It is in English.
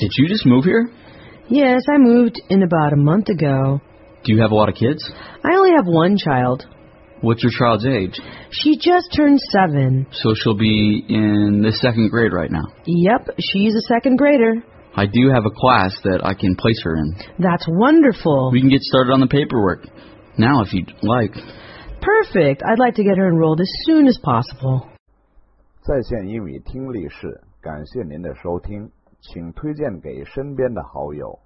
Did you just move here? Yes, I moved in about a month ago. Do you have a lot of kids? I only have one child. What's your child's age? She just turned 7. So she'll be in the 2nd grade right now. Yep, she's a 2nd grader. I do have a class that I can place her in. That's wonderful. We can get started on the paperwork now if you'd like. Perfect. I'd like to get her enrolled as soon as possible. 在线英语听力室，感谢您的收听，请推荐给身边的好友。